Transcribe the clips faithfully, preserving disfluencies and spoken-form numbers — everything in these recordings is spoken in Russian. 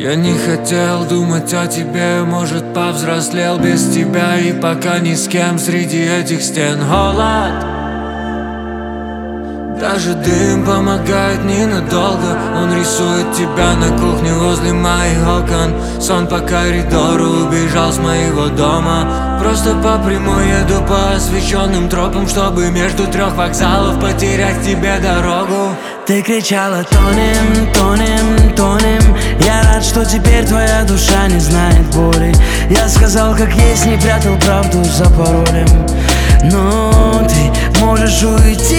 Я не хотел думать о тебе, может, повзрослел без тебя. И пока ни с кем среди этих стен холод. Даже дым помогает ненадолго. Он рисует тебя на кухне возле моих окон. Сон по коридору убежал с моего дома. Просто по прямой еду по освещенным тропам, чтобы между трех вокзалов потерять тебе дорогу. Ты кричала: тонем, тонем, тонем. Я рад, что теперь твоя душа не знает боли. Я сказал, как есть, не прятал правду за паролем. Но ты можешь уйти.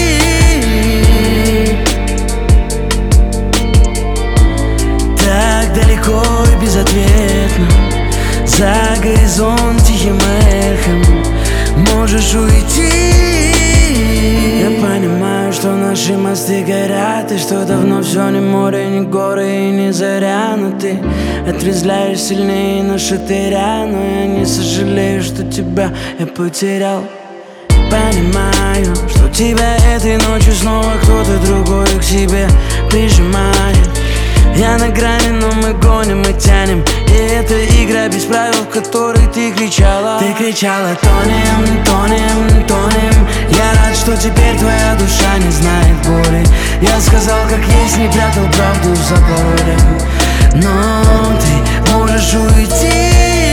Так далеко и безответно, за горизонт тихим эхом можешь уйти. Я понимаю, что наши мосты горят, и что давно все не море, не горы и не заря. Но ты отрезвляешь сильнее на шатыря. Но я не сожалею, что тебя я потерял. Понимаю, что тебя этой ночью снова кто-то другой к себе прижимает. Я на грани, но мы гоним и тянем. И это игра без правил, в которой ты кричала. Ты кричала: тонем, тонем, тонем. Я рад, что теперь твоя душа не знает боли. Я сказал, как есть, не прятал правду за паролем. Но ты можешь уйти.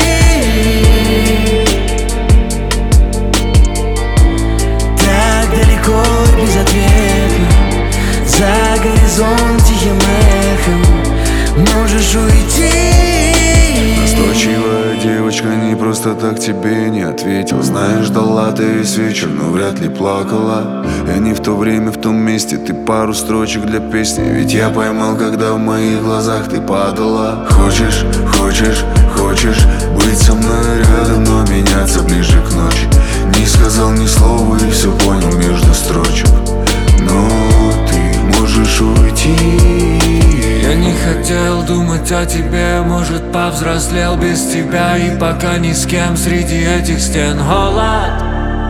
Так далеко и безответно, за горизонт тихим эхом можешь уйти. Настойчивая девочка не просто так тебе не ответил. Знаешь, ждала ты весь вечер, но вряд ли плакала. Я не в то время, в том месте, ты пару строчек для песни. Ведь я поймал, когда в моих глазах ты падала. Хочешь, хочешь, хочешь быть со мной рядом, но меняться ближе к ночи. Не сказал ни слова и все понял между строчек. Но ты можешь уйти. Я не хотел думать о тебе, может, повзрослел без тебя. И пока ни с кем среди этих стен холод.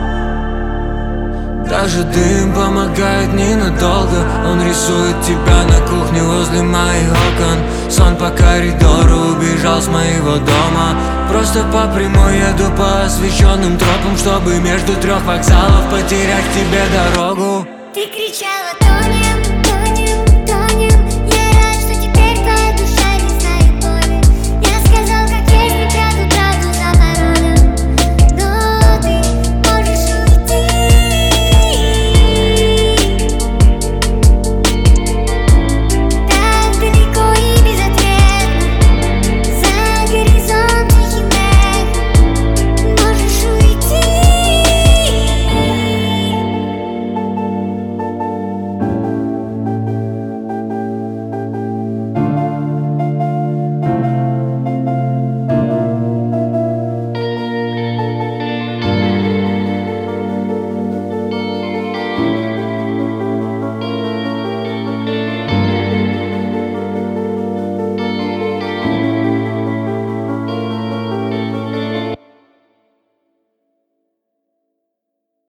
Даже дым помогает ненадолго. Он рисует тебя на кухне возле моих окон. Сон по коридору убежал с моего дома. Просто по прямой еду по освещенным тропам, чтобы между трех вокзалов потерять тебе дорогу. Ты кричала: тонем.